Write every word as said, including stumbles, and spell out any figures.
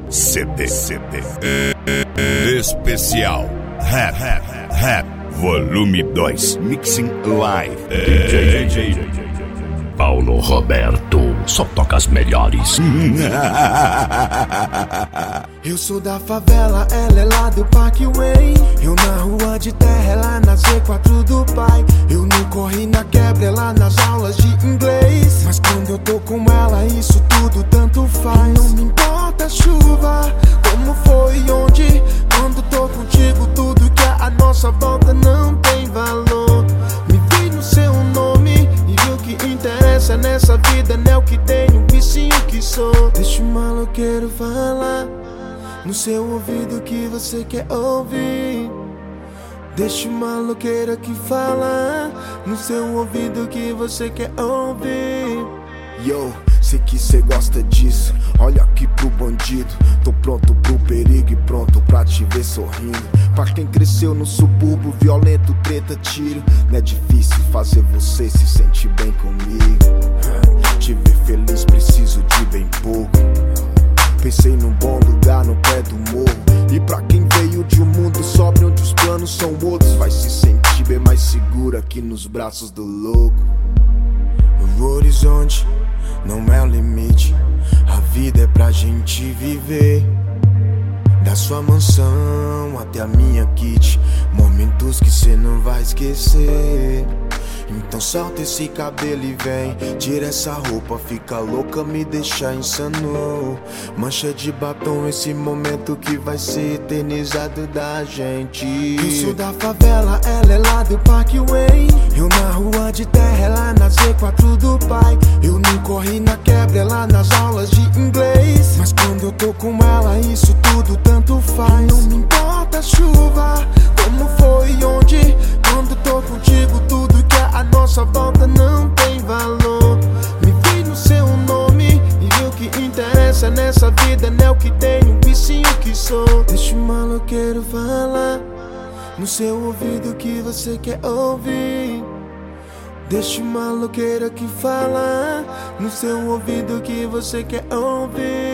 C D, C D especial Rap, Rap, Rap Volume dois Mixing Live D J, D J Paulo Roberto, só toca as melhores. Eu sou da favela, ela é lá do Parkway. Eu na rua de terra, ela na Z quatro do pai. Eu não corri na quebra, ela nas aulas de inglês. Mas quando eu tô com ela, isso tudo tanto faz. Não me importa a chuva, como foi e onde. Quando tô contigo, tudo que é a nossa volta não tem valor. Me vi no seu nome e o que interessa nessa vida não é o que tenho, e sim o que sou. Deixa o maloqueiro falar no seu ouvido que você quer ouvir. Deixa o maloqueiro aqui falar no seu ouvido que você quer ouvir. Yo, sei que cê gosta disso, olha aqui pro bandido. Tô pronto pro perigo e pronto pra te ver sorrindo. Pra quem cresceu no subúrbio, violento, treta, tiro. Não é difícil fazer você se sentir bem comigo. Te ver feliz preciso de bem pouco. Pensei num bom lugar no pé do morro. E pra quem veio de um mundo sóbrio onde os planos são outros, vai se sentir bem mais seguro aqui nos braços do louco. O horizonte não é o limite, a vida é pra gente viver. Da sua mansão até a minha kit, momentos que cê não vai esquecer. Então solta esse cabelo e vem, tira essa roupa, fica louca, me deixa insano. Mancha de batom, esse momento que vai ser eternizado da gente. Eu sou da favela, ela é lá do Parkway. Eu na rua de terra, ela na Z quatro do pai. Eu não corri na quebra, ela nas aulas de inglês. Mas quando eu tô com ela, isso tudo tanto faz. Não me importa a chuva, como foi e onde. Quando tô contigo, tudo que é a nossa volta não tem valor. Me vi no seu nome e o que interessa nessa vida não é o que tenho, e sim o que sou. Deixa o maloqueiro falar no seu ouvido que você quer ouvir. Deixa o maloqueiro aqui falar no seu ouvido que você quer ouvir.